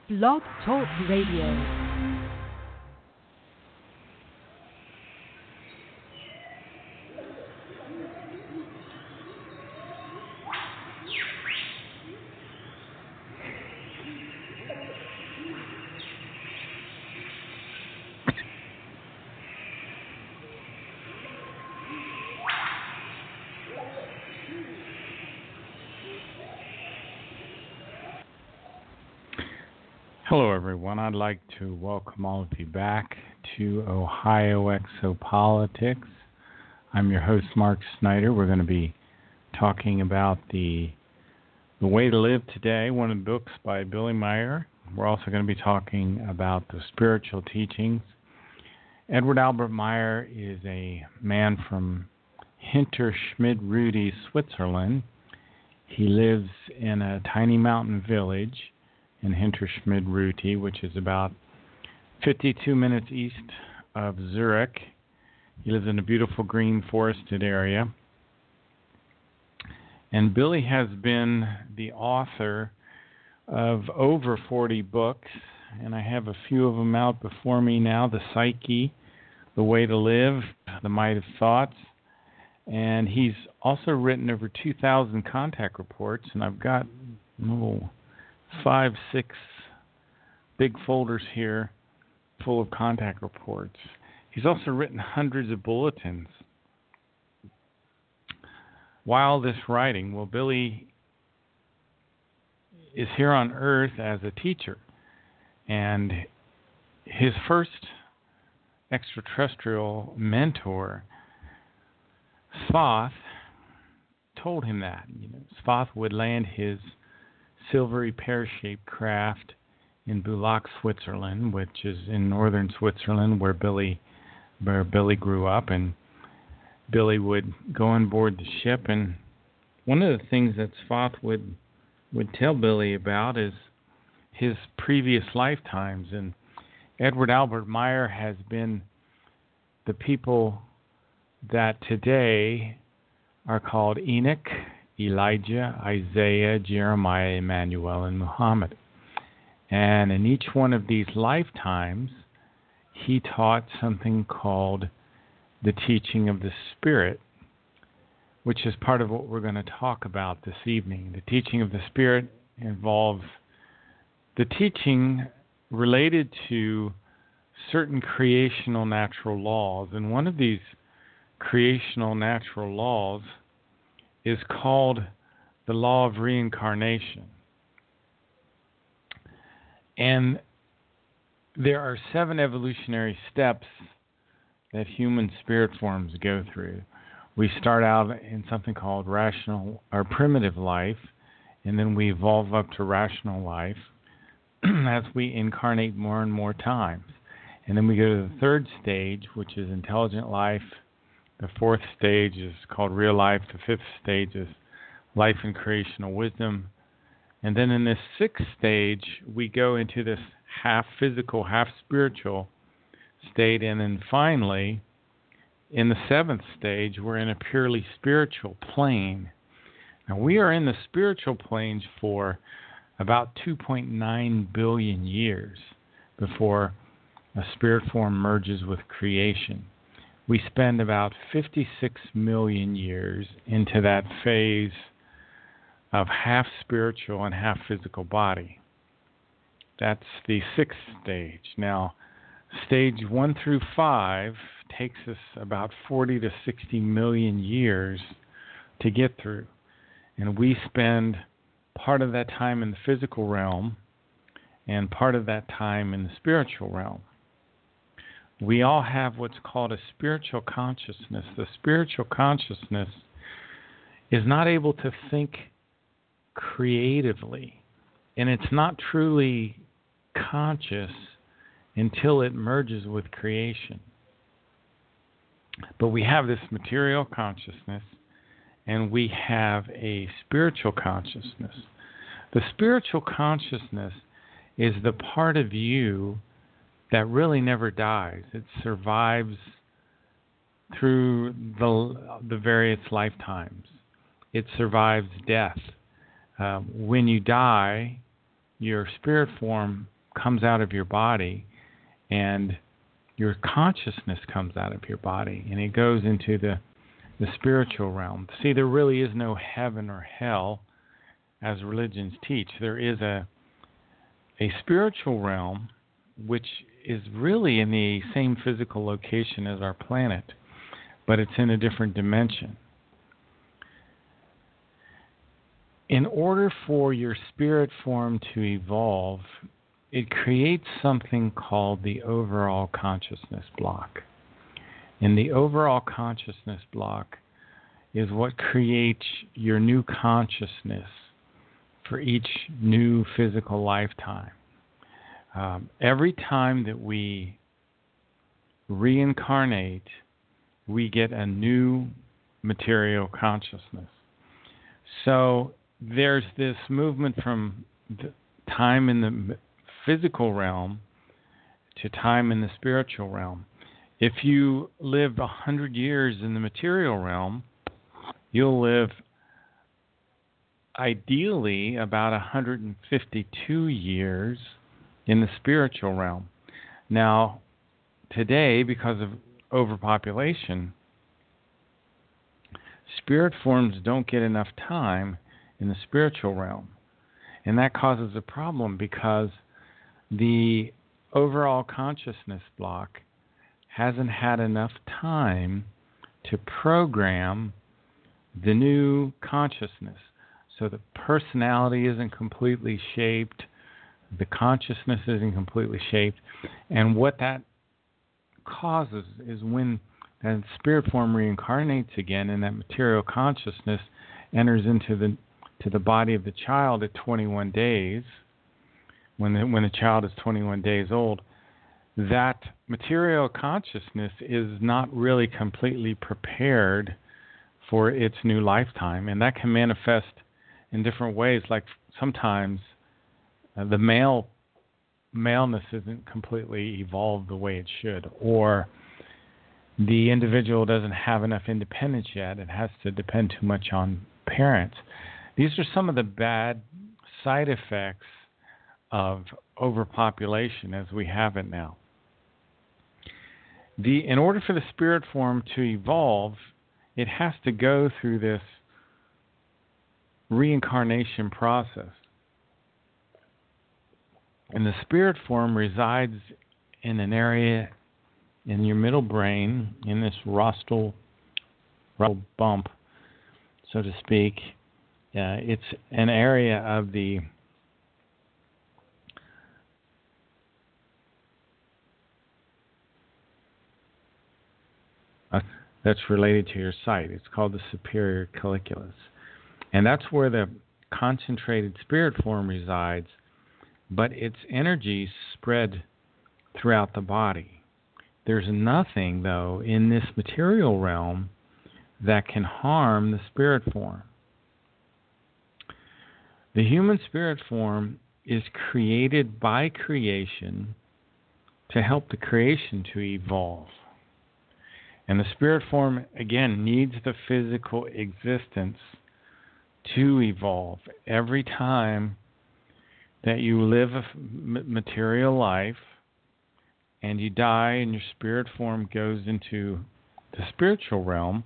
Blog Talk Radio. Hello, everyone. I'd like to welcome all of you back to Ohio Exopolitics. I'm your host, Mark Snyder. We're going to be talking about the Way to Live today, one of the books by Billy Meier. We're also going to be talking about the spiritual teachings. Edward Albert Meyer is a man from Hinterschmid-Rüti, Switzerland. He lives in a tiny mountain village in Hinterschmid-Rüti, which is about 52 minutes east of Zurich. He lives in a beautiful green forested area. And Billy has been the author of over 40 books, and I have a few of them out before me now: The Psyche, The Way to Live, The Might of Thoughts. And he's also written over 2,000 contact reports, and I've got 5, 6 big folders here full of contact reports. He's also written hundreds of bulletins. While this writing, Billy is here on Earth as a teacher, and his first extraterrestrial mentor, Thoth, told him that. Thoth would land his silvery pear-shaped craft in Bulak, Switzerland, which is in northern Switzerland, where Billy grew up, and Billy would go on board the ship. And one of the things that Thoth would tell Billy about is his previous lifetimes. And Edward Albert Meyer has been the people that today are called Enoch, Elijah, Isaiah, Jeremiah, Emmanuel, and Muhammad. And in each one of these lifetimes, he taught something called the teaching of the Spirit, which is part of what we're going to talk about this evening. The teaching of the Spirit involves the teaching related to certain creational natural laws. And one of these creational natural laws is called the law of reincarnation. And there are 7 evolutionary steps that human spirit forms go through. We start out in something called rational or primitive life, and then we evolve up to rational life as we incarnate more and more times. And then we go to the 3rd stage, which is intelligent life. The 4th stage is called real life. The 5th stage is life and creational wisdom. And then in this 6th stage, we go into this half physical, half spiritual state. And then finally, in the 7th stage, we're in a purely spiritual plane. Now, we are in the spiritual planes for about 2.9 billion years before a spirit form merges with creation. We spend about 56 million years into that phase of half spiritual and half physical body. That's the 6th stage. Now, stage 1 through 5 takes us about 40 to 60 million years to get through. And we spend part of that time in the physical realm and part of that time in the spiritual realm. We all have what's called a spiritual consciousness. The spiritual consciousness is not able to think creatively, and it's not truly conscious until it merges with creation. But we have this material consciousness, and we have a spiritual consciousness. The spiritual consciousness is the part of you that really never dies. It survives through the various lifetimes. It survives death. When you die, your spirit form comes out of your body, and your consciousness comes out of your body, and it goes into the spiritual realm. See, there really is no heaven or hell, as religions teach. There is a spiritual realm, which is really in the same physical location as our planet, but it's in a different dimension. In order for your spirit form to evolve, it creates something called the overall consciousness block. And the overall consciousness block is what creates your new consciousness for each new physical lifetime. Every time that we reincarnate, we get a new material consciousness. So there's this movement from time in the physical realm to time in the spiritual realm. If you live 100 years in the material realm, you'll live ideally about 152 years in the spiritual realm. Now, today, because of overpopulation, spirit forms don't get enough time in the spiritual realm. And that causes a problem because the overall consciousness block hasn't had enough time to program the new consciousness. So the personality isn't completely shaped, the consciousness isn't completely shaped, and what that causes is when that spirit form reincarnates again and that material consciousness enters into the body of the child at 21 days, when the child is 21 days old, that material consciousness is not really completely prepared for its new lifetime, and that can manifest in different ways. Like sometimes the maleness isn't completely evolved the way it should, or the individual doesn't have enough independence yet. It has to depend too much on parents. These are some of the bad side effects of overpopulation as we have it now. In order for the spirit form to evolve, it has to go through this reincarnation process. And the spirit form resides in an area in your middle brain, in this rostral bump, so to speak. It's an area of the that's related to your sight. It's called the superior colliculus. And that's where the concentrated spirit form resides, but its energy spread throughout the body. There's nothing, though, in this material realm that can harm the spirit form. The human spirit form is created by creation to help the creation to evolve. And the spirit form, again, needs the physical existence to evolve. Every time that you live a material life and you die and your spirit form goes into the spiritual realm,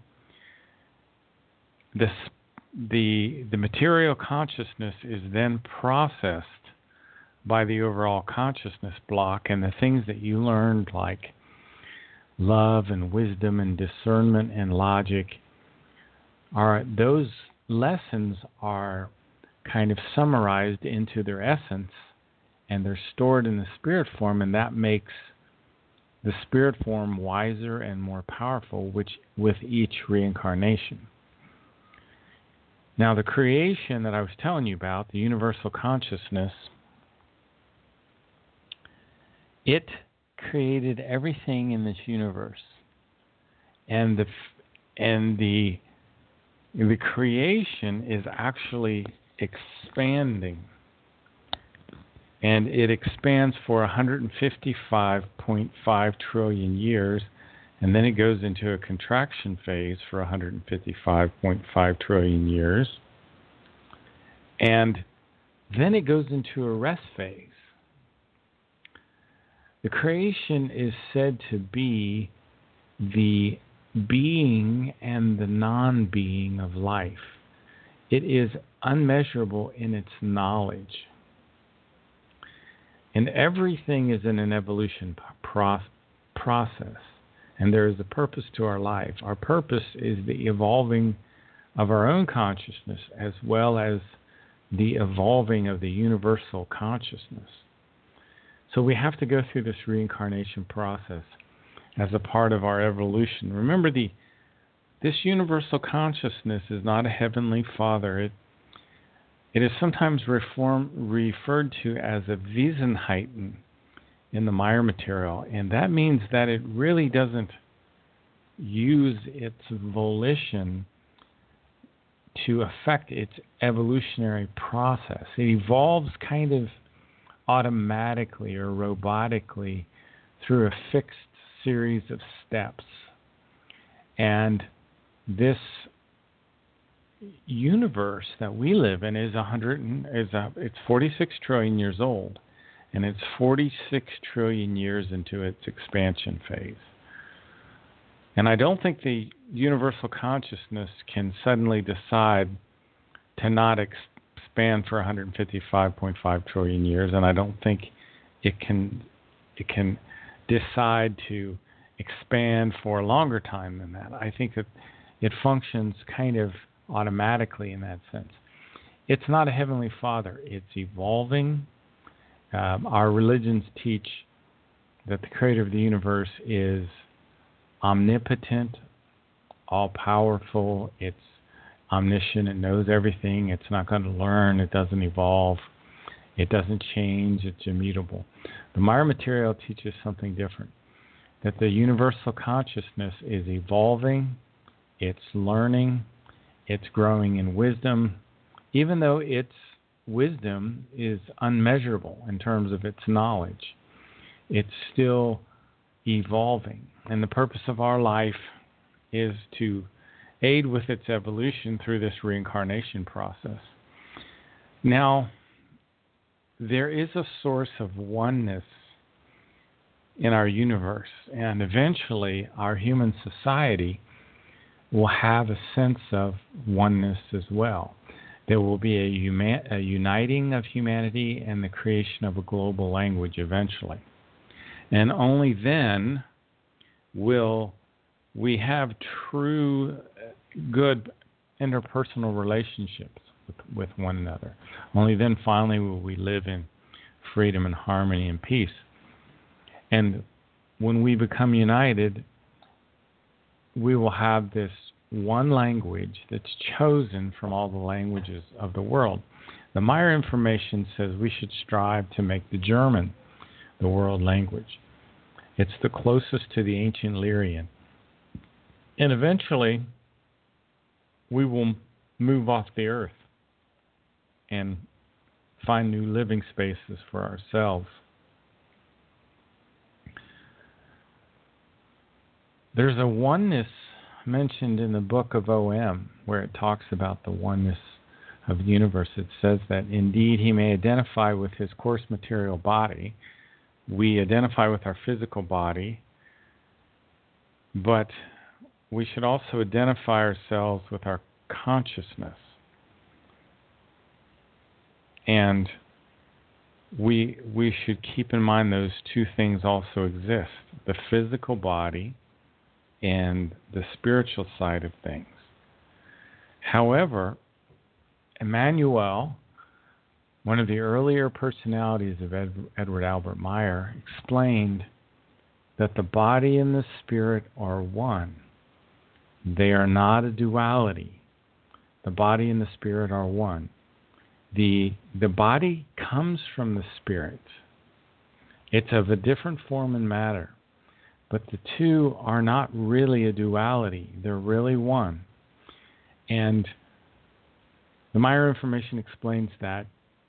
the material consciousness is then processed by the overall consciousness block, and the things that you learned, like love and wisdom and discernment and logic, those lessons are kind of summarized into their essence, and they're stored in the spirit form, and that makes the spirit form wiser and more powerful with each reincarnation. Now, the creation that I was telling you about, the universal consciousness, it created everything in this universe, and the creation is actually expanding, and it expands for 155.5 trillion years, and then it goes into a contraction phase for 155.5 trillion years, and then it goes into a rest phase. The creation is said to be the being and the non-being of life. It is unmeasurable in its knowledge. And everything is in an evolution process. And there is a purpose to our life. Our purpose is the evolving of our own consciousness as well as the evolving of the universal consciousness. So we have to go through this reincarnation process as a part of our evolution. Remember, this universal consciousness is not a heavenly Father. It is sometimes referred to as a Wesenheiten in the Maya material, and that means that it really doesn't use its volition to affect its evolutionary process. It evolves kind of automatically or robotically through a fixed series of steps. And this universe that we live in is it's 46 trillion years old, and it's 46 trillion years into its expansion phase. And I don't think the universal consciousness can suddenly decide to not expand for 155.5 trillion years, and I don't think it can decide to expand for a longer time than that. I think that it functions kind of automatically in that sense. It's not a heavenly Father. It's evolving. Our religions teach that the creator of the universe is omnipotent, all-powerful. It's omniscient. It knows everything. It's not going to learn. It doesn't evolve. It doesn't change. It's immutable. The Maya material teaches something different, that the universal consciousness is evolving. It's learning. It's growing in wisdom, even though its wisdom is unmeasurable in terms of its knowledge. It's still evolving. And the purpose of our life is to aid with its evolution through this reincarnation process. Now, there is a source of oneness in our universe, and eventually our human society will have a sense of oneness as well. There will be a uniting of humanity and the creation of a global language eventually. And only then will we have true good interpersonal relationships with one another. Only then finally will we live in freedom and harmony and peace. And when we become united, we will have this one language that's chosen from all the languages of the world. The Maya information says we should strive to make the German the world language. It's the closest to the ancient Lyrian. And eventually, we will move off the earth and find new living spaces for ourselves. There's a oneness mentioned in the book of OM where it talks about the oneness of the universe. It says that indeed he may identify with his coarse material body. We identify with our physical body, but we should also identify ourselves with our consciousness. And we should keep in mind those two things also exist, the physical body and the spiritual side of things. However, Emmanuel, one of the earlier personalities of Edward Albert Meyer, explained that the body and the spirit are one. They are not a duality. The body and the spirit are one. The body comes from the spirit. It's of a different form and matter. But the two are not really a duality. They're really one. And the Maya information explains that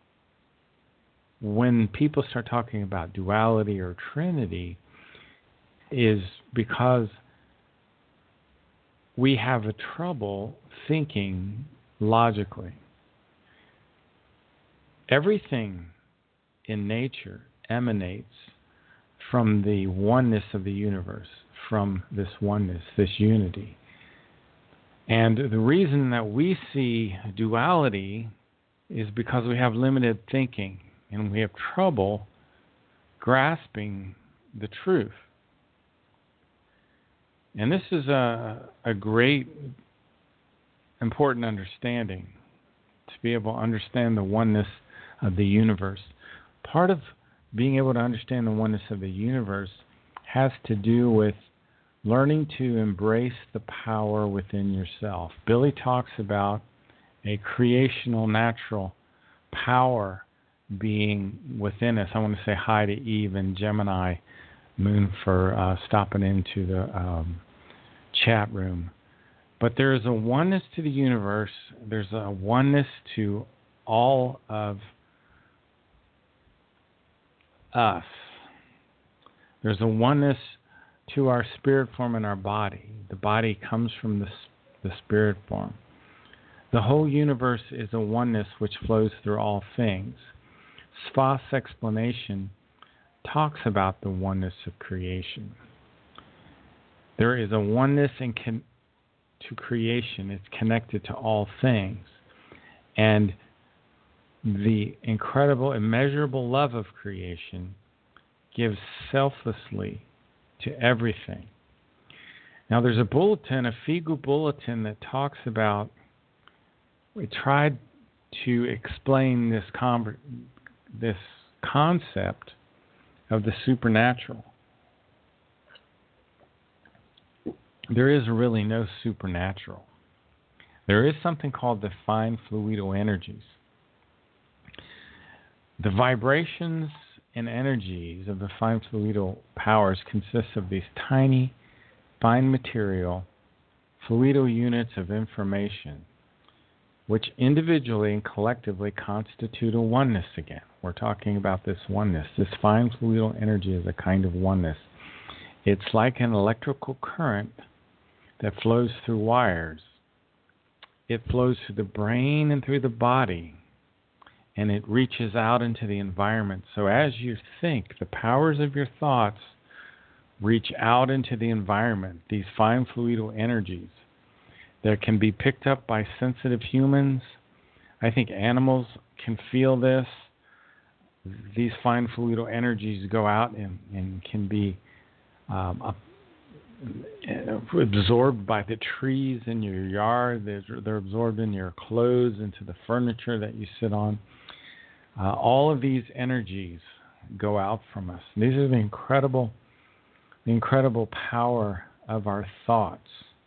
when people start talking about duality or trinity is because we have a trouble thinking logically. Everything in nature emanates from the oneness of the universe, from this oneness, this unity. And the reason that we see duality is because we have limited thinking and we have trouble grasping the truth. And this is a great, important understanding, to be able to understand the oneness of the universe. Part of being able to understand the oneness of the universe has to do with learning to embrace the power within yourself. Billy talks about a creational, natural power being within us. I want to say hi to Eve and Gemini Moon for stopping into the chat room. But there is a oneness to the universe. There's a oneness to all of us. There's a oneness to our spirit form in our body. The body comes from the spirit form. The whole universe is a oneness which flows through all things. Sfa's explanation talks about the oneness of creation. There is a oneness to creation. It's connected to all things. And the incredible, immeasurable love of creation gives selflessly to everything. Now, there's a bulletin, a FIGU bulletin, that talks about, we tried to explain this concept of the supernatural. There is really no supernatural. There is something called the fine fluidal energies. The vibrations and energies of the fine fluidal powers consist of these tiny, fine material, fluidal units of information, which individually and collectively constitute a oneness again. We're talking about this oneness. This fine fluidal energy is a kind of oneness. It's like an electrical current that flows through wires. It flows through the brain and through the body, and it reaches out into the environment. So as you think, the powers of your thoughts reach out into the environment, these fine fluidal energies that can be picked up by sensitive humans. I think animals can feel this. These fine fluidal energies go out and can be absorbed by the trees in your yard. They're absorbed in your clothes, into the furniture that you sit on. All of these energies go out from us. These are the incredible power of our thoughts.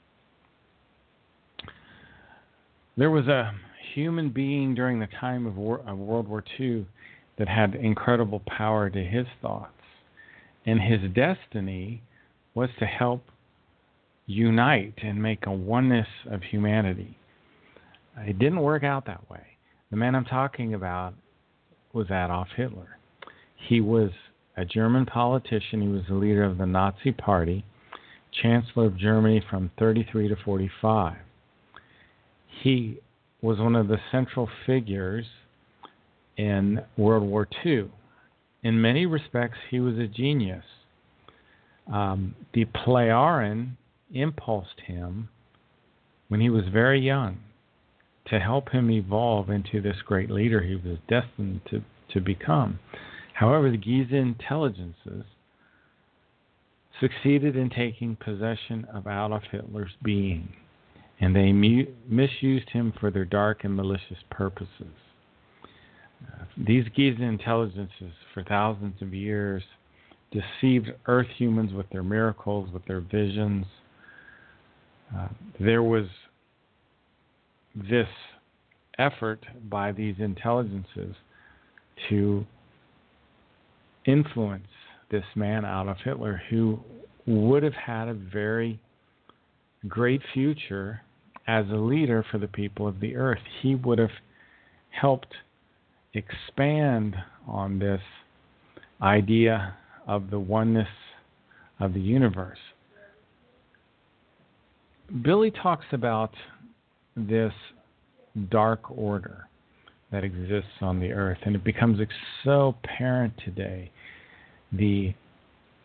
There was a human being during the time of World War II that had incredible power to his thoughts. And his destiny was to help unite and make a oneness of humanity. It didn't work out that way. The man I'm talking about was Adolf Hitler. He was a German politician. He was the leader of the Nazi Party, Chancellor of Germany from 1933 to 1945. He was one of the central figures in World War II. In many respects, he was a genius. The Plejaren impulsed him when he was very young to help him evolve into this great leader he was destined to become. However, the Giza intelligences succeeded in taking possession of Adolf Hitler's being, and they misused him for their dark and malicious purposes. These Giza intelligences, for thousands of years, deceived Earth humans with their miracles, with their visions. There was this effort by these intelligences to influence this man, Adolf Hitler, who would have had a very great future as a leader for the people of the earth. He would have helped expand on this idea of the oneness of the universe. Billy talks about this dark order that exists on the earth, and it becomes so apparent today. The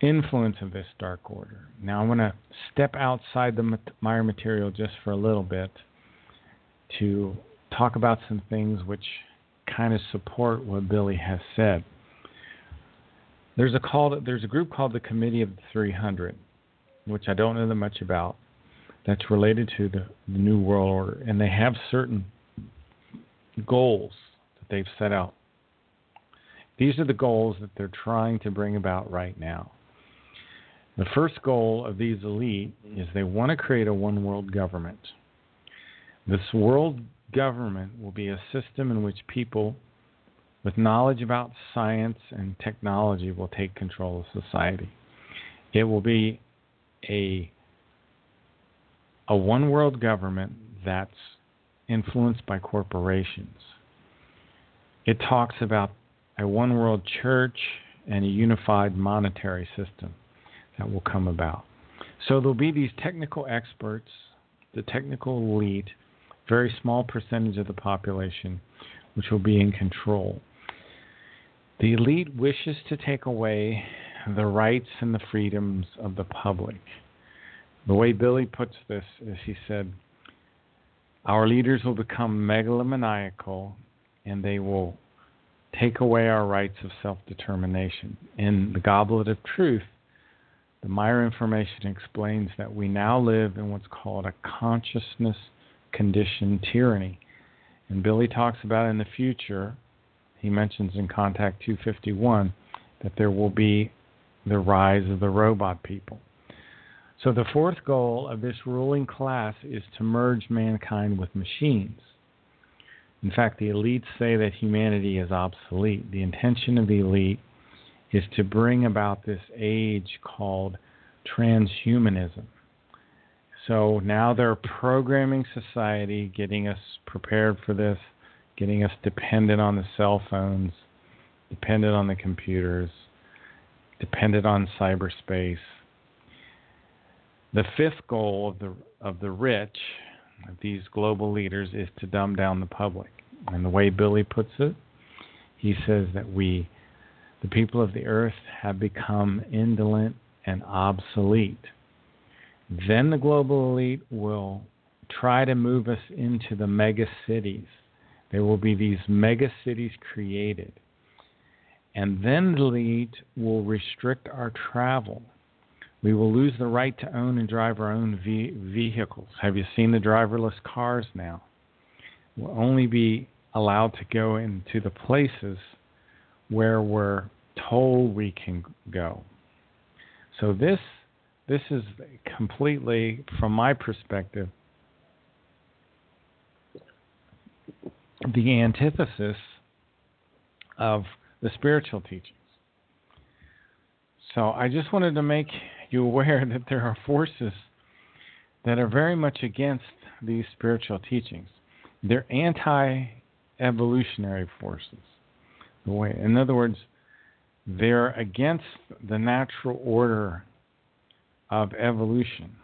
influence of this dark order. Now I want to step outside the Meyer material just for a little bit to talk about some things which kind of support what Billy has said. There's a group called the Committee of the 300, which I don't know that much about, that's related to the New World Order, and they have certain goals that they've set out. These are the goals that they're trying to bring about right now. The first goal of these elite is they want to create a one world government. This world government will be a system in which people with knowledge about science and technology will take control of society. It will be a one world government that's influenced by corporations. It talks about a one world church and a unified monetary system that will come about. So there'll be these technical experts, the technical elite, very small percentage of the population, which will be in control. The elite wishes to take away the rights and the freedoms of the public. The way Billy puts this is he said, our leaders will become megalomaniacal and they will take away our rights of self-determination. In the Goblet of Truth, the Meyer information explains that we now live in what's called a consciousness-conditioned tyranny. And Billy talks about in the future, he mentions in Contact 251, that there will be the rise of the robot people. So the fourth goal of this ruling class is to merge mankind with machines. In fact, the elites say that humanity is obsolete. The intention of the elite is to bring about this age called transhumanism. So now they're programming society, getting us prepared for this, getting us dependent on the cell phones, dependent on the computers, dependent on cyberspace. The fifth goal of the rich, of these global leaders, is to dumb down the public. And the way Billy puts it, he says that the people of the earth have become indolent and obsolete. Then the global elite will try to move us into the mega cities. There will be these mega cities created. And then the elite will restrict our travel. We will lose the right to own and drive our own vehicles. Have you seen the driverless cars now? We'll only be allowed to go into the places where we're told we can go. So this is completely, from my perspective, the antithesis of the spiritual teachings. So I just wanted to make you aware that there are forces that are very much against these spiritual teachings. They're anti-evolutionary forces. In other words, they're against the natural order of evolution.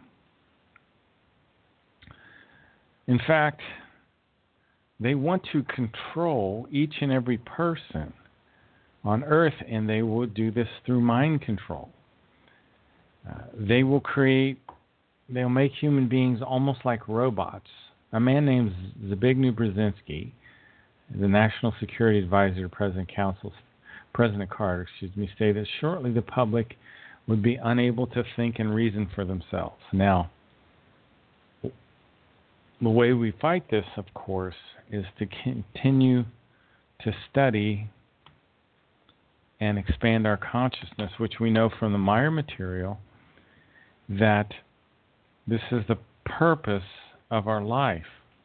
In fact, they want to control each and every person on Earth, and they will do this through mind control. They'll make human beings almost like robots. A man named Zbigniew Brzezinski, the National Security Advisor to President Carter, say that shortly the public would be unable to think and reason for themselves. Now, the way we fight this, of course, is to continue to study and expand our consciousness, which we know from the Meyer material that this is the purpose of our life.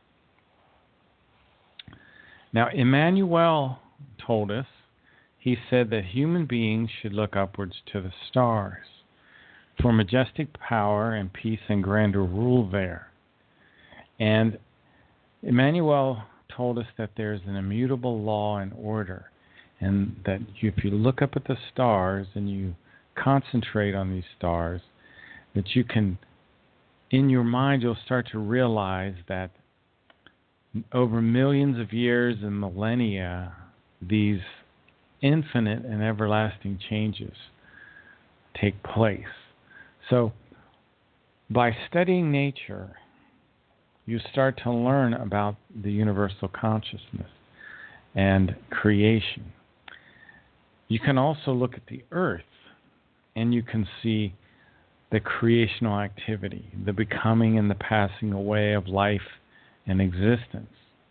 Now, Emmanuel told us, he said that human beings should look upwards to the stars, for majestic power and peace and grandeur rule there. And Emmanuel told us that there's an immutable law and order, and that if you look up at the stars and you concentrate on these stars, that you can, in your mind, you'll start to realize that over millions of years and millennia, these infinite and everlasting changes take place. So, by studying nature, you start to learn about the universal consciousness and creation. You can also look at the earth and you can see the creational activity, the becoming and the passing away of life and existence.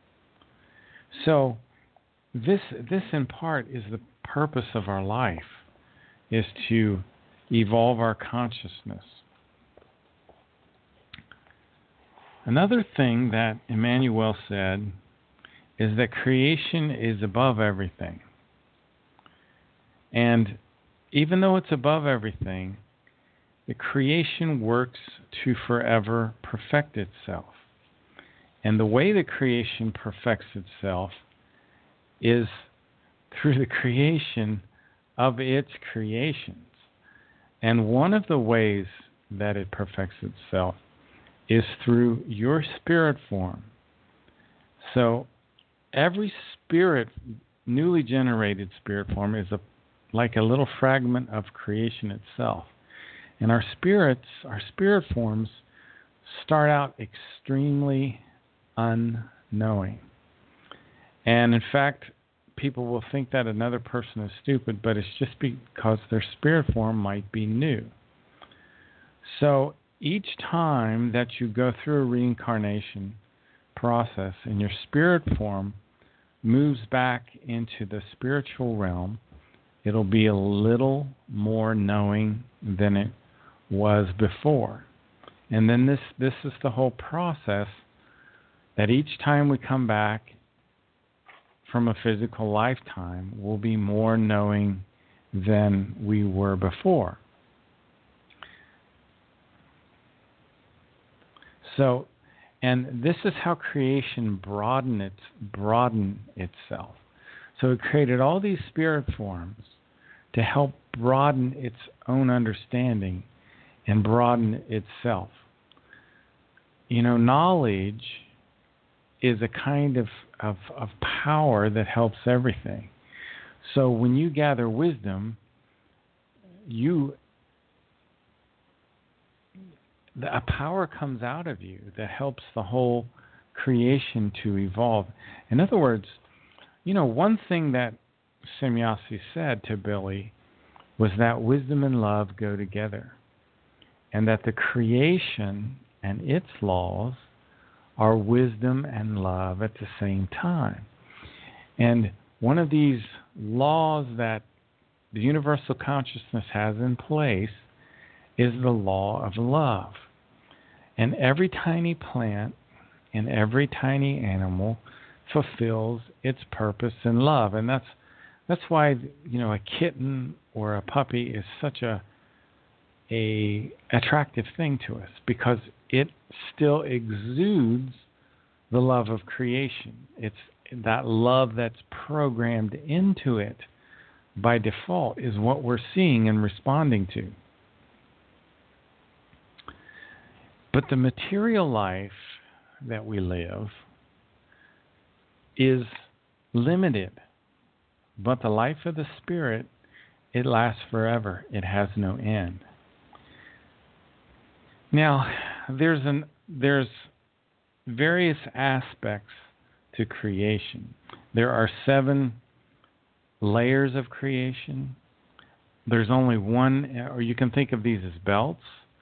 So this in part is the purpose of our life, is to evolve our consciousness. Another thing that Emmanuel said is that creation is above everything. And even though it's above everything, the creation works to forever perfect itself. And the way the creation perfects itself is through the creation of its creations. And one of the ways that it perfects itself is through your spirit form. So every spirit, newly generated spirit form, is like a little fragment of creation itself. And our spirit forms start out extremely unknowing. And in fact, people will think that another person is stupid, but it's just because their spirit form might be new. So each time that you go through a reincarnation process and your spirit form moves back into the spiritual realm, it'll be a little more knowing than it was before. And then this is the whole process, that each time we come back from a physical lifetime, we'll be more knowing than we were before. So, and this is how creation broadened itself. So it created all these spirit forms to help broaden its own understanding and broaden itself. You know, knowledge is a kind of power that helps everything. So when you gather wisdom, a power comes out of you that helps the whole creation to evolve. In other words, you know, one thing that Semjase said to Billy was that wisdom and love go together, and that the creation and its laws are wisdom and love at the same time. And one of these laws that the universal consciousness has in place is the law of love. And every tiny plant and every tiny animal fulfills its purpose in love. And that's why, you know, a kitten or a puppy is such a attractive thing to us, because it still exudes the love of creation. It's that love that's programmed into it by default is what we're seeing and responding to. But the material life that we live is limited. But the life of the spirit, it lasts forever. It has no end. Now, there's various aspects to creation. There are 7 layers of creation. There's only one, or you can think of these as belts.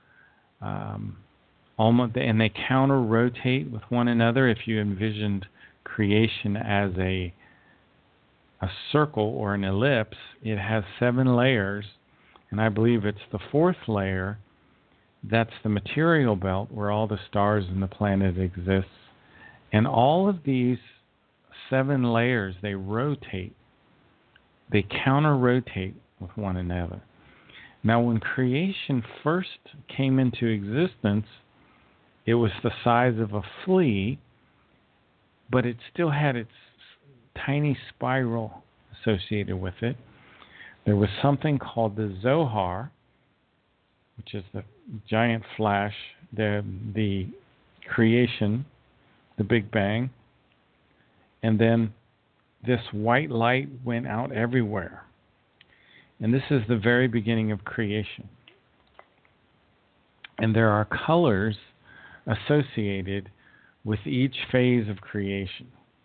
And they counter-rotate with one another. If you envisioned creation as a circle or an ellipse, it has 7 layers, and I believe it's the 4th layer that's the material belt, where all the stars and the planet exists. And all of these 7 layers, they rotate. They counter-rotate with one another. Now, when creation first came into existence, it was the size of a flea, but it still had its tiny spiral associated with it. There was something called the Zohar, which is the giant flash, the creation, the Big Bang. And then this white light went out everywhere. And this is the very beginning of creation. And there are colors associated with each phase of creation.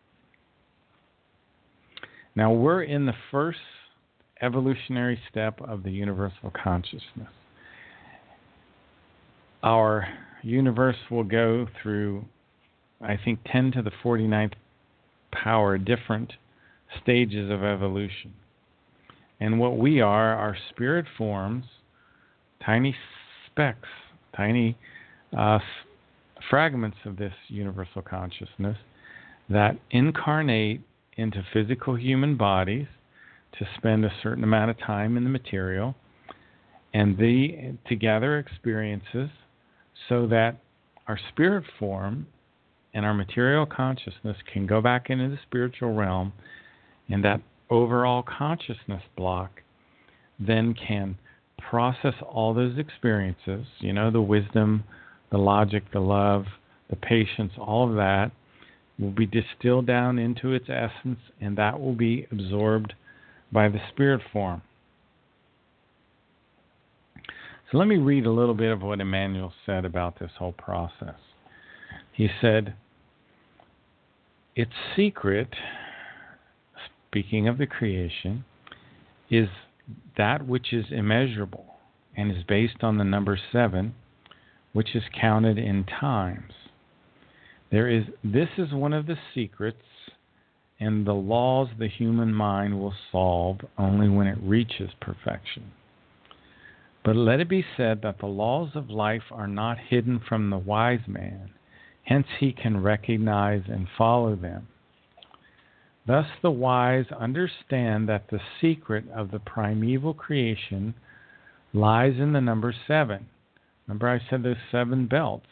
Now, we're in the first evolutionary step of the universal consciousness. Our universe will go through, I think, 10 to the 49th power different stages of evolution. And what we are spirit forms, tiny specks, tiny fragments of this universal consciousness that incarnate into physical human bodies to spend a certain amount of time in the material, and to gather experiences so that our spirit form and our material consciousness can go back into the spiritual realm, and that overall consciousness block then can process all those experiences, the wisdom, the logic, the love, the patience, all of that will be distilled down into its essence, and that will be absorbed by the spirit form. So let me read a little bit of what Emmanuel said about this whole process. He said, its secret, speaking of the creation, is that which is immeasurable and is based on the number 7, which is counted in times. This is one of the secrets and the laws the human mind will solve only when it reaches perfection. But let it be said that the laws of life are not hidden from the wise man, hence he can recognize and follow them. Thus the wise understand that the secret of the primeval creation lies in the number 7. Remember I said those 7 belts,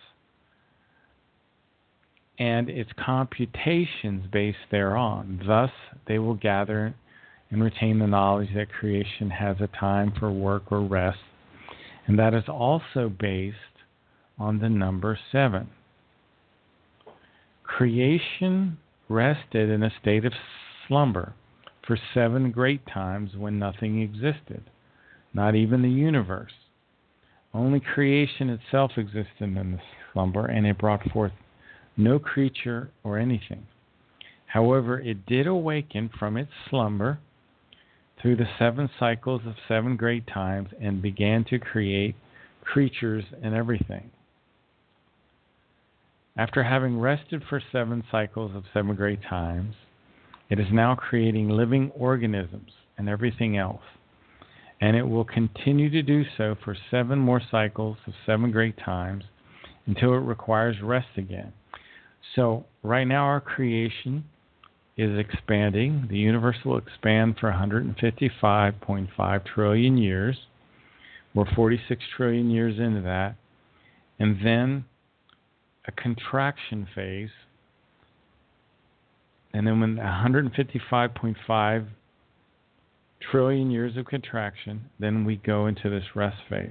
and its computations based thereon. Thus they will gather and retain the knowledge that creation has a time for work or rest, and that is also based on the number 7. Creation rested in a state of slumber for 7 great times when nothing existed, not even the universe. Only creation itself existed in the slumber, and it brought forth no creature or anything. However, it did awaken from its slumber through the 7 cycles of 7 great times and began to create creatures and everything. After having rested for 7 cycles of 7 great times, it is now creating living organisms and everything else. And it will continue to do so for 7 more cycles of 7 great times until it requires rest again. So right now our creation is expanding. The universe will expand for 155.5 trillion years. We're 46 trillion years into that. And then a contraction phase. And then when 155.5 trillion years of contraction, then we go into this rest phase.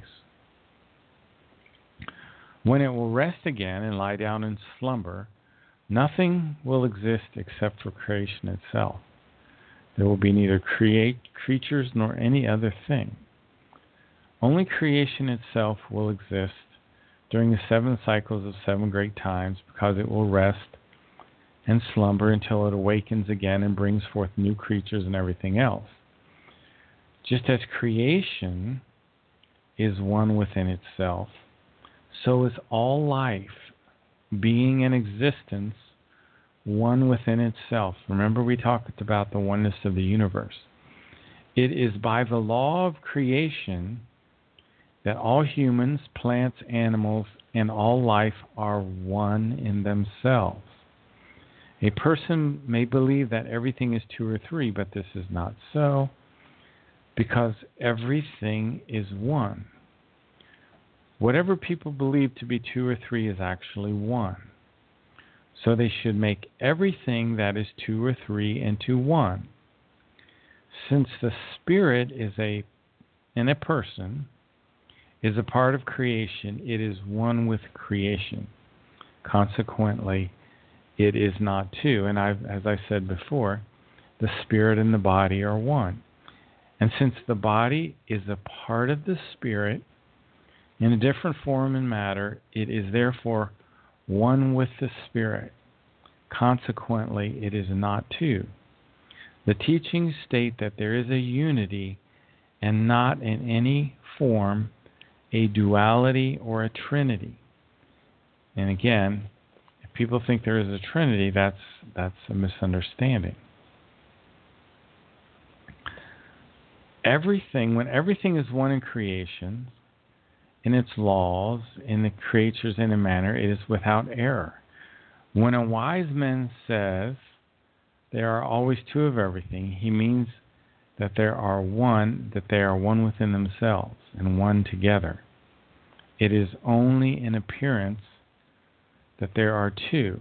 When it will rest again and lie down in slumber, nothing will exist except for creation itself. There will be neither creatures nor any other thing. Only creation itself will exist during the 7 cycles of 7 great times, because it will rest and slumber until it awakens again and brings forth new creatures and everything else. Just as creation is one within itself, so is all life, being and existence, one within itself. Remember we talked about the oneness of the universe. It is by the law of creation that all humans, plants, animals, and all life are one in themselves. A person may believe that everything is 2 or 3, but this is not so, because everything is one. Whatever people believe to be 2 or 3 is actually 1. So they should make everything that is 2 or 3 into 1. Since the spirit is in a person, is a part of creation, it is one with creation. Consequently, it is not 2. And as I said before, the spirit and the body are one. And since the body is a part of the spirit in a different form and matter, it is therefore one with the spirit. Consequently, it is not two. The teachings state that there is a unity and not in any form a duality or a trinity. And again, if people think there is a trinity, that's a misunderstanding. When everything is one in creation, in its laws, in the creatures in a manner, it is without error. When a wise man says there are always two of everything, he means that they are one within themselves and one together. It is only in appearance that there are two.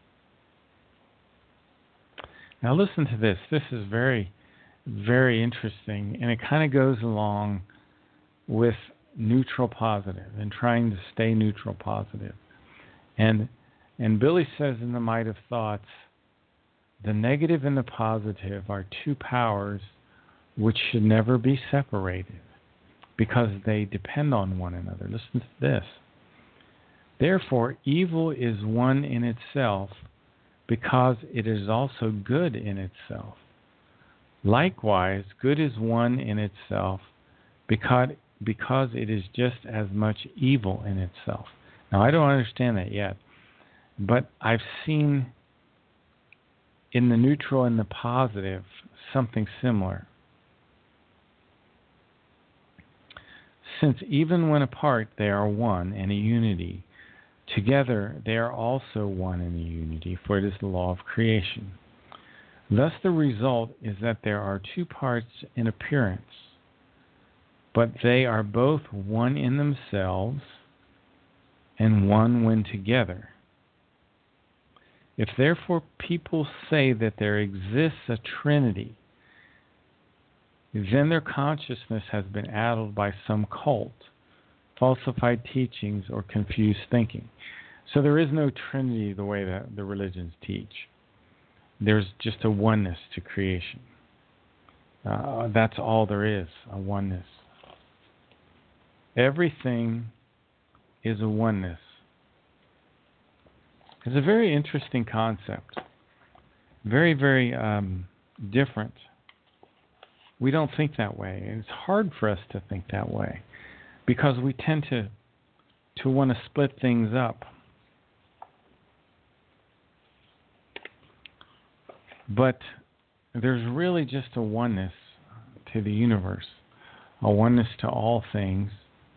Now listen to this. This is very, very interesting, and it kind of goes along with neutral positive and trying to stay neutral positive. And Billy says in The Might of Thoughts, the negative and the positive are two powers which should never be separated because they depend on one another. Listen to this. Therefore, evil is one in itself because it is also good in itself. Likewise, good is one in itself because it is just as much evil in itself. Now, I don't understand that yet, but I've seen in the neutral and the positive something similar. Since even when apart they are one and a unity, together they are also one and a unity, for it is the law of creation. Thus the result is that there are two parts in appearance, but they are both one in themselves and one when together. If therefore people say that there exists a trinity, then their consciousness has been addled by some cult, falsified teachings, or confused thinking. So there is no trinity the way that the religions teach. There's just a oneness to creation. That's all there is, a oneness. Everything is a oneness. It's a very interesting concept. Very, very different. We don't think that way. It's hard for us to think that way because we tend to want to split things up. But there's really just a oneness to the universe, a oneness to all things.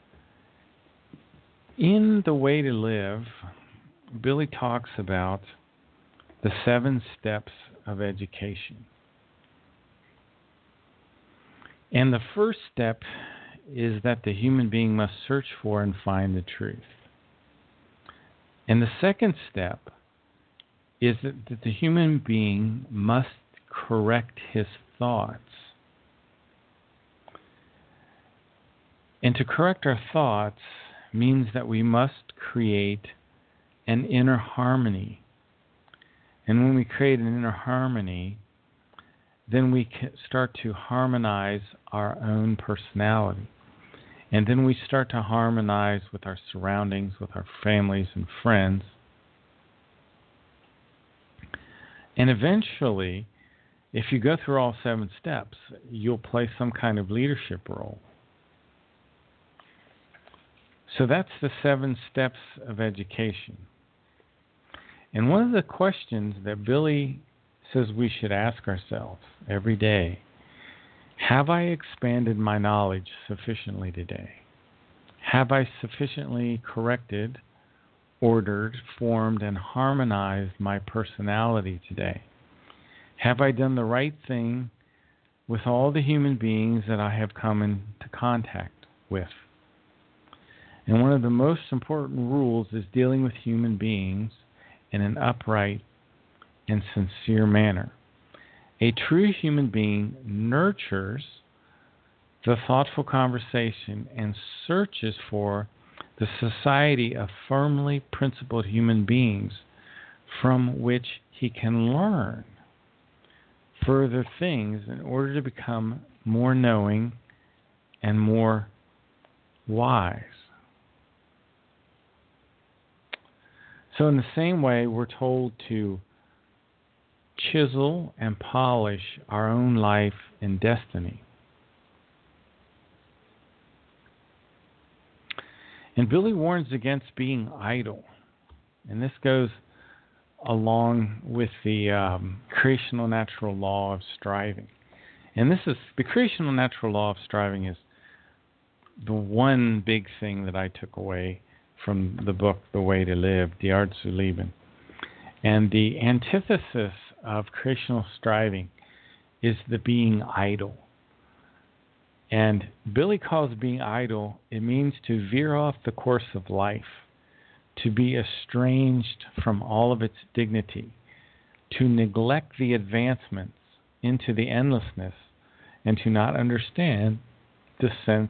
In The Way to Live, Billy talks about the 7 steps of education. And the first step is that the human being must search for and find the truth. And the second step is that the human being must correct his thoughts. And to correct our thoughts means that we must create an inner harmony. And when we create an inner harmony, then we can start to harmonize our own personality. And then we start to harmonize with our surroundings, with our families and friends. And eventually, if you go through all 7 steps, you'll play some kind of leadership role. So that's the 7 steps of education. And one of the questions that Billy says we should ask ourselves every day, have I expanded my knowledge sufficiently today? Have I sufficiently corrected, ordered, formed, and harmonized my personality today? Have I done the right thing with all the human beings that I have come into contact with? And one of the most important rules is dealing with human beings in an upright and sincere manner. A true human being nurtures the thoughtful conversation and searches for the society of firmly principled human beings from which he can learn further things in order to become more knowing, and more wise. So in the same way, we're told to chisel and polish our own life and destiny. And Billy warns against being idle. And this goes along with the creational natural law of striving. And this is the creational natural law of striving is the one big thing that I took away from the book The Way to Live, Die Art zu Leben. And the antithesis of creational striving is the being idle. And Billy calls being idle, it means to veer off the course of life, to be estranged from all of its dignity, to neglect the advancements into the endlessness, and to not understand the sense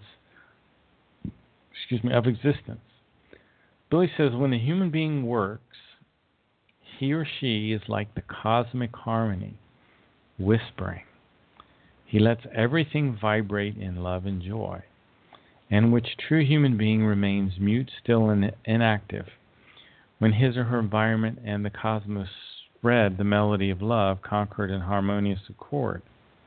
of existence. Billy says when the human being works, he or she is like the cosmic harmony, whispering. He lets everything vibrate in love and joy, in which true human being remains mute, still, and inactive. When his or her environment and the cosmos spread the melody of love, concord in harmonious accord.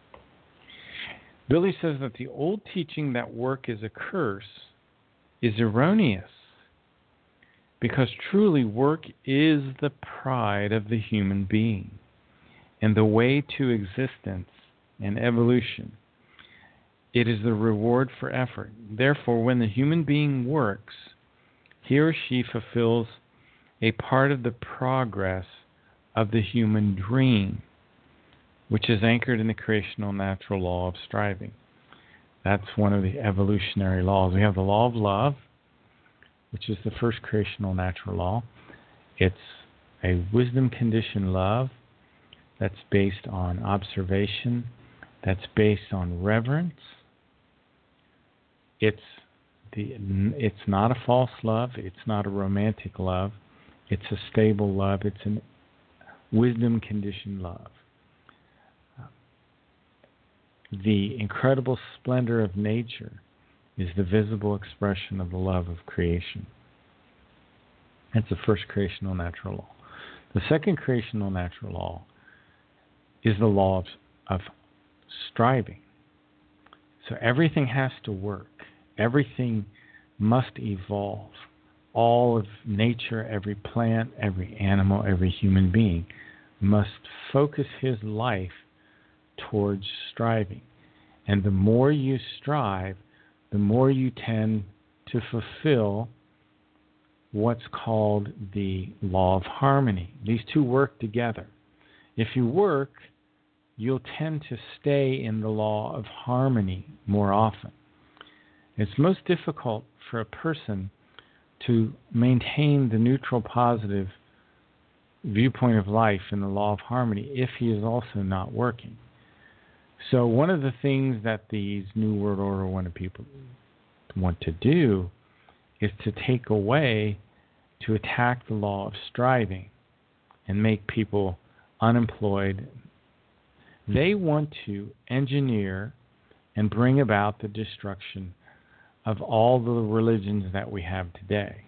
Billy says that the old teaching that work is a curse is erroneous, because truly work is the pride of the human being and the way to existence and evolution. It is the reward for effort. Therefore, when the human being works, he or she fulfills a part of the progress of the human dream, which is anchored in the creational natural law of striving. That's one of the evolutionary laws. We have the law of love, which is the first creational natural law. It's a wisdom conditioned love that's based on observation, that's based on reverence. It's not a false love. It's not a romantic love. It's a stable love. It's a wisdom conditioned love. The incredible splendor of nature is the visible expression of the love of creation. That's the first creational natural law. The second creational natural law is the law of striving. So everything has to work. Everything must evolve. All of nature, every plant, every animal, every human being must focus his life towards striving. And the more you strive, the more you tend to fulfill what's called the law of harmony. These two work together. If you work, you'll tend to stay in the law of harmony more often. It's most difficult for a person to maintain the neutral positive viewpoint of life in the law of harmony if he is also not working. So one of the things that these New World Order people want to do is to take away, to attack the law of striving and make people unemployed. They want to engineer and bring about the destruction of all the religions that we have today.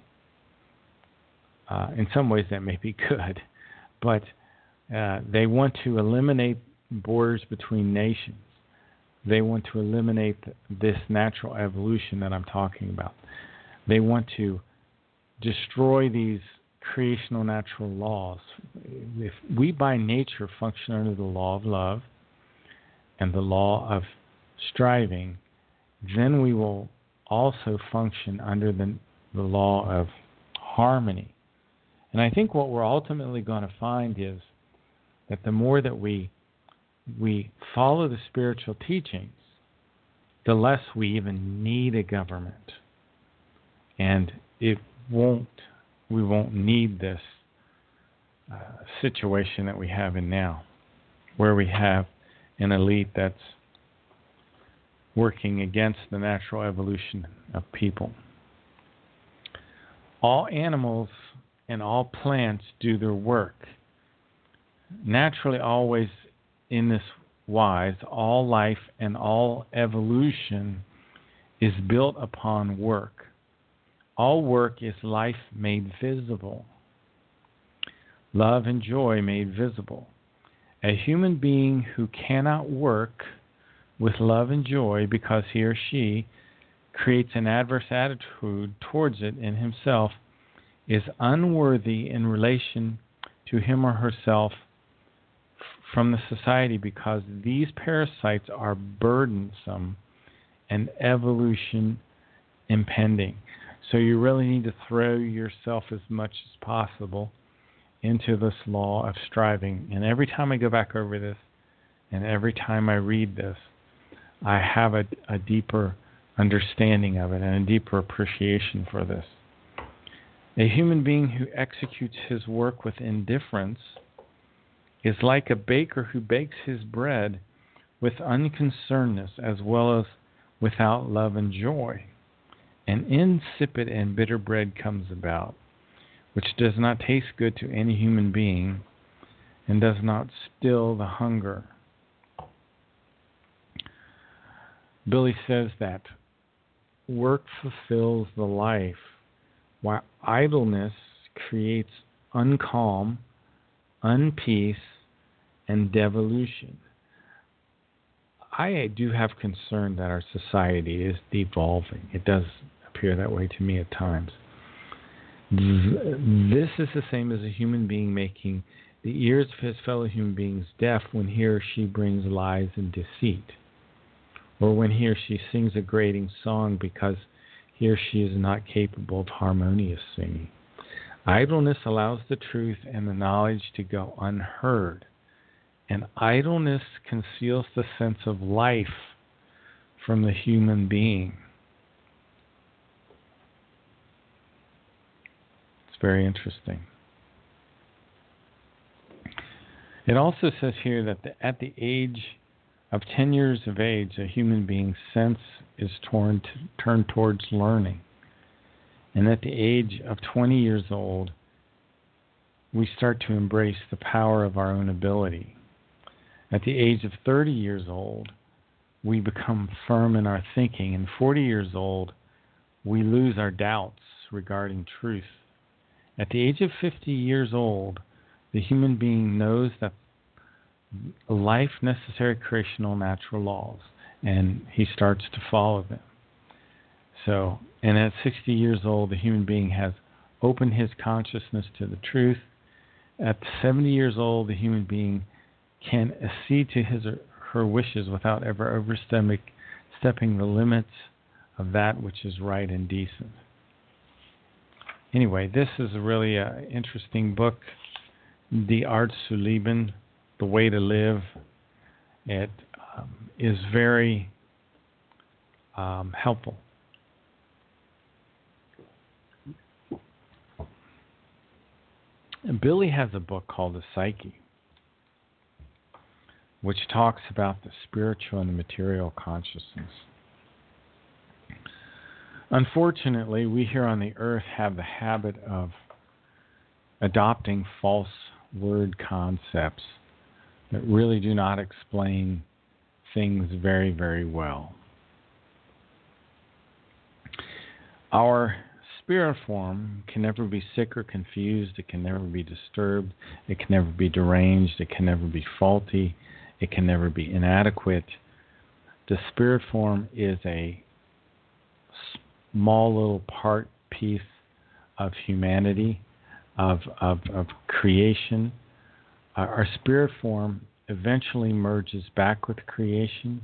In some ways that may be good, but they want to eliminate borders between nations. They want to eliminate this natural evolution that I'm talking about. They want to destroy these creational natural laws. If we by nature function under the law of love and the law of striving, then we will also function under the law of harmony. And I think what we're ultimately going to find is that the more that we follow the spiritual teachings, the less we even need a government. And we won't need this situation that we have in now, where we have an elite that's working against the natural evolution of people. All animals and all plants do their work. Naturally, always in this wise, all life and all evolution is built upon work. All work is life made visible, love and joy made visible. A human being who cannot work with love and joy because he or she creates an adverse attitude towards it in himself is unworthy in relation to him or herself from the society, because these parasites are burdensome and evolution impending. So you really need to throw yourself as much as possible into this law of striving. And every time I go back over this, and every time I read this, I have a deeper understanding of it and a deeper appreciation for this. A human being who executes his work with indifference is like a baker who bakes his bread with unconcernedness as well as without love and joy. An insipid and bitter bread comes about, which does not taste good to any human being and does not still the hunger. Billy says that work fulfills the life, while idleness creates uncalm, unpeace, and devolution. I do have concern that our society is devolving. It does appear that way to me at times. This is the same as a human being making the ears of his fellow human beings deaf when he or she brings lies and deceit, or when he or she sings a grating song because he or she is not capable of harmonious singing. Idleness allows the truth and the knowledge to go unheard, and idleness conceals the sense of life from the human being. It's very interesting. It also says here that at the age of 10 years of age, a human being's sense is turned towards learning. And at the age of 20 years old, we start to embrace the power of our own ability. At the age of 30 years old, we become firm in our thinking. And 40 years old, we lose our doubts regarding truth. At the age of 50 years old, the human being knows that life necessary creational natural laws, and he starts to follow them. So, and at 60 years old, the human being has opened his consciousness to the truth. At 70 years old, the human being can accede to his or her wishes without ever overstepping the limits of that which is right and decent. Anyway, this is really an interesting book, Die Art zu Leben, The Way to Live. It is very helpful. And Billy has a book called The Psyche, which talks about the spiritual and the material consciousness. Unfortunately, we here on the earth have the habit of adopting false word concepts that really do not explain things very, very well. Our spirit form can never be sick or confused. It can never be disturbed. It can never be deranged. It can never be faulty. It can never be inadequate. The spirit form is a small little piece of humanity, of creation. Our spirit form eventually merges back with creation.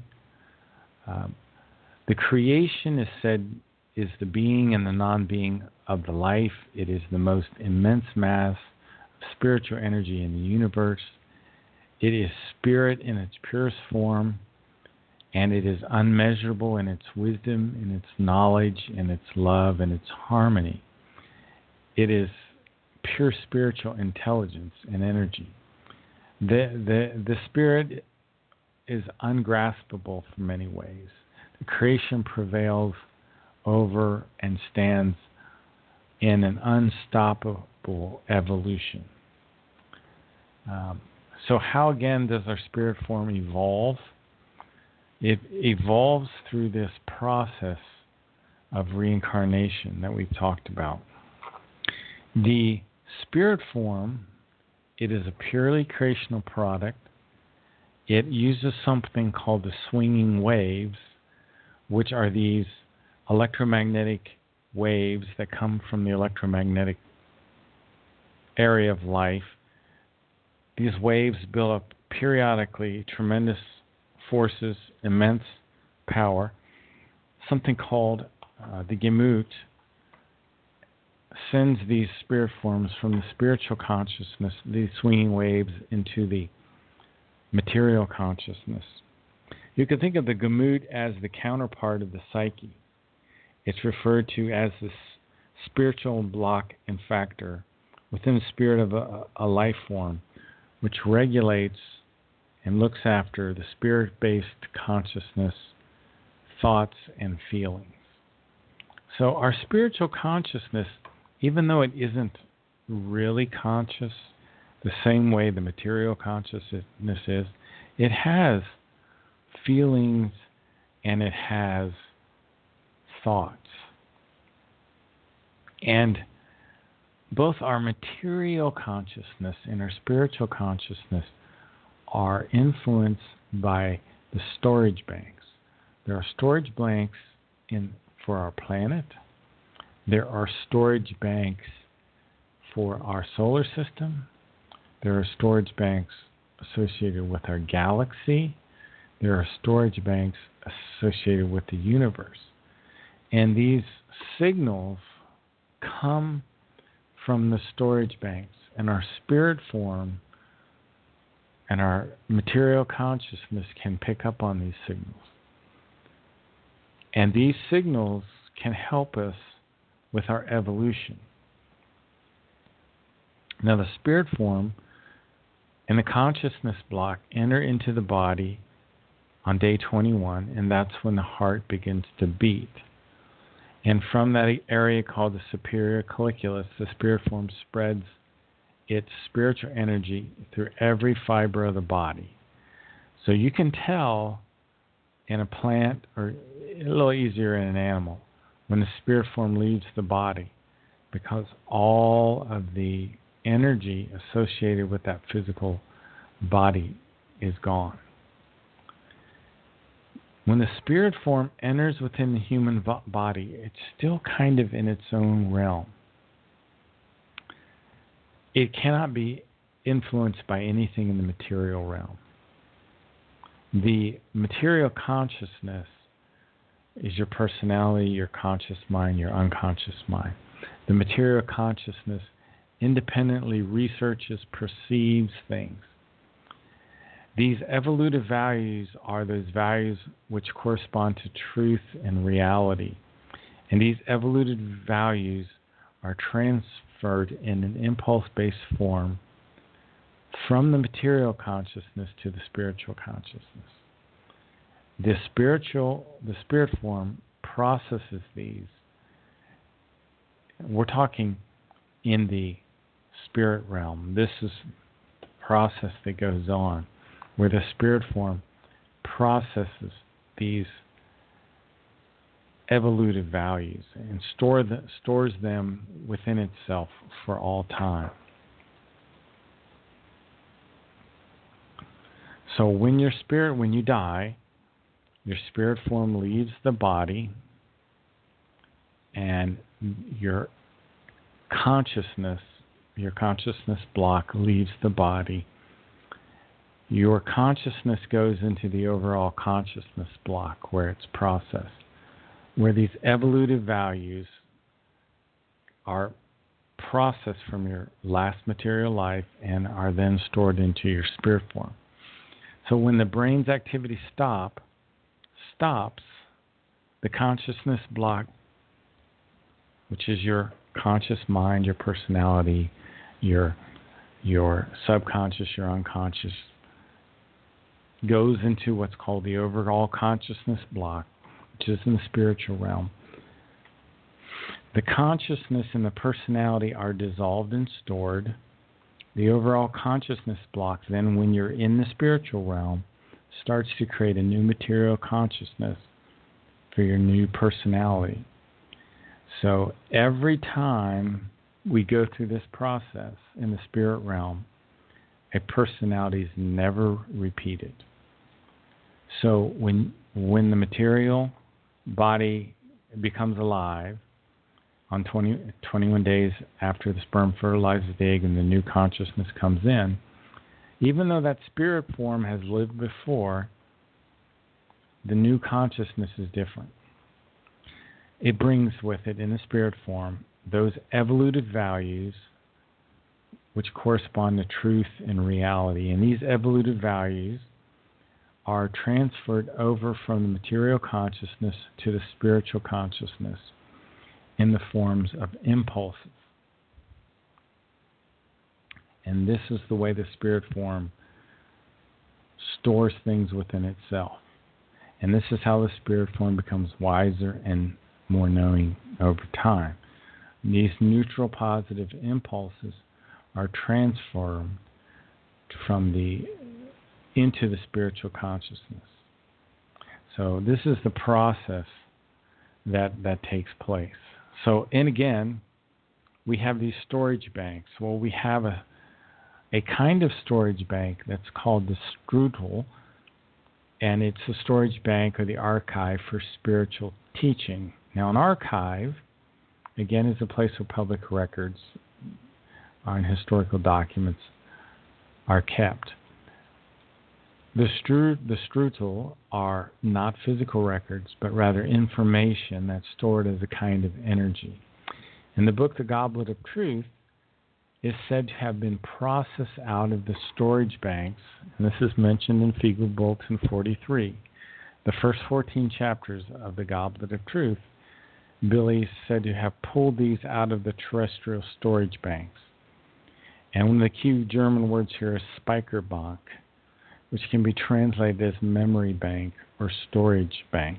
The creation is said is the being and the non-being of the life. It is the most immense mass of spiritual energy in the universe. It is spirit in its purest form, and it is unmeasurable in its wisdom, in its knowledge, in its love, and its harmony. It is pure spiritual intelligence and energy. The spirit is ungraspable in many ways. The creation prevails over and stands in an unstoppable evolution. So how, again, does our spirit form evolve? It evolves through this process of reincarnation that we've talked about. The spirit form, it is a purely creational product. It uses something called the swinging waves, which are these electromagnetic waves that come from the electromagnetic area of life. These waves build up periodically tremendous forces, immense power. Something called the Gemut sends these spirit forms from the spiritual consciousness, these swinging waves, into the material consciousness. You can think of the Gemut as the counterpart of the psyche. It's referred to as the spiritual block and factor within the spirit of a life form, which regulates and looks after the spirit-based consciousness, thoughts, and feelings. So our spiritual consciousness, even though it isn't really conscious the same way the material consciousness is, it has feelings and it has thoughts. And both our material consciousness and our spiritual consciousness are influenced by the storage banks. There are storage banks for our planet. There are storage banks for our solar system. There are storage banks associated with our galaxy. There are storage banks associated with the universe. And these signals come from the storage banks, and our spirit form and our material consciousness can pick up on these signals. And these signals can help us with our evolution. Now, the spirit form and the consciousness block enter into the body on day 21, and that's when the heart begins to beat. And from that area called the superior colliculus, the spirit form spreads its spiritual energy through every fiber of the body. So you can tell in a plant, or a little easier in an animal, when the spirit form leaves the body, because all of the energy associated with that physical body is gone. When the spirit form enters within the human body, it's still kind of in its own realm. It cannot be influenced by anything in the material realm. The material consciousness is your personality, your conscious mind, your unconscious mind. The material consciousness independently researches, perceives things. These evolutive values are those values which correspond to truth and reality. And these evolutive values are transferred in an impulse-based form from the material consciousness to the spiritual consciousness. The spirit form processes these. We're talking in the spirit realm. This is the process that goes on, where the spirit form processes these evolutive values and stores them within itself for all time. So when you die, your spirit form leaves the body, and your consciousness block leaves the body. Your consciousness goes into the overall consciousness block where it's processed, where these evolutive values are processed from your last material life and are then stored into your spirit form. So when the brain's activity stops, the consciousness block, which is your conscious mind, your personality, your subconscious, your unconscious, goes into what's called the overall consciousness block, which is in the spiritual realm. The consciousness and the personality are dissolved and stored The overall consciousness block, then, when you're in the spiritual realm, starts to create a new material consciousness for your new personality. So every time we go through this process in the spirit realm, a personality is never repeated. So when the material body becomes alive on 21 days after the sperm fertilizes the egg and the new consciousness comes in, even though that spirit form has lived before, the new consciousness is different. It brings with it, in the spirit form, those evolutive values which correspond to truth and reality. And these evolutive values are transferred over from the material consciousness to the spiritual consciousness in the forms of impulses. And this is the way the spirit form stores things within itself. And this is how the spirit form becomes wiser and more knowing over time. These neutral positive impulses are transformed into the spiritual consciousness. So this is the process that takes place. So, and again, we have these storage banks. Well, we have a kind of storage bank that's called the strudel, and it's a storage bank or the archive for spiritual teaching. Now, an archive, again, is a place where public records and historical documents are kept. The strudel are not physical records, but rather information that's stored as a kind of energy. In the book, The Goblet of Truth, is said to have been processed out of the storage banks, and this is mentioned in Fiegel Bulletin 43. The first 14 chapters of The Goblet of Truth, Billy is said to have pulled these out of the terrestrial storage banks. And one of the key German words here is Speicherbank, which can be translated as memory bank or storage bank.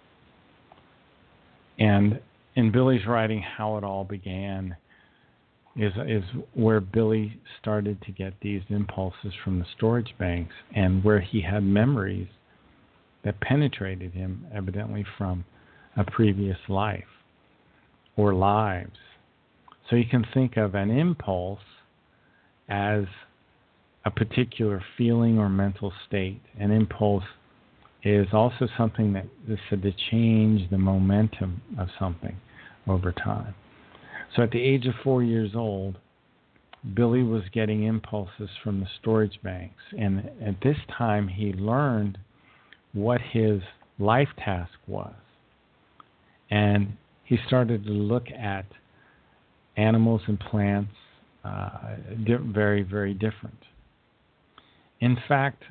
And in Billy's writing, How It All Began is where Billy started to get these impulses from the storage banks, and where he had memories that penetrated him, evidently from a previous life or lives. So you can think of an impulse as a particular feeling or mental state. An impulse is also something that is said to change the momentum of something over time. So at the age of 4 years old, Billy was getting impulses from the storage banks. And at this time, he learned what his life task was. And he started to look at animals and plants very, very different. In fact,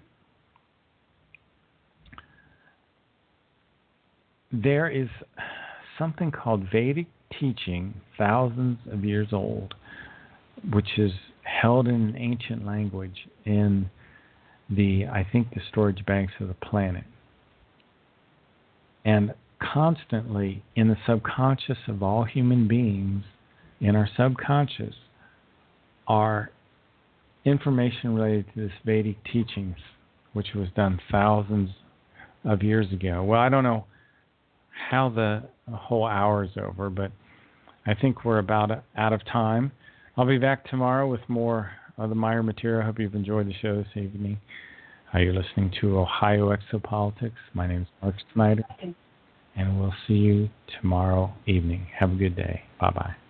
there is something called Vedic teaching, thousands of years old, which is held in an ancient language in the storage banks of the planet. And constantly in the subconscious of all human beings, in our subconscious, are information related to this Vedic teachings, which was done thousands of years ago. Well, I don't know how the whole hour is over, but I think we're about out of time. I'll be back tomorrow with more of the Meyer material. I hope you've enjoyed the show this evening. You're listening to Ohio Exopolitics. My name is Mark Snyder, and we'll see you tomorrow evening. Have a good day. Bye-bye.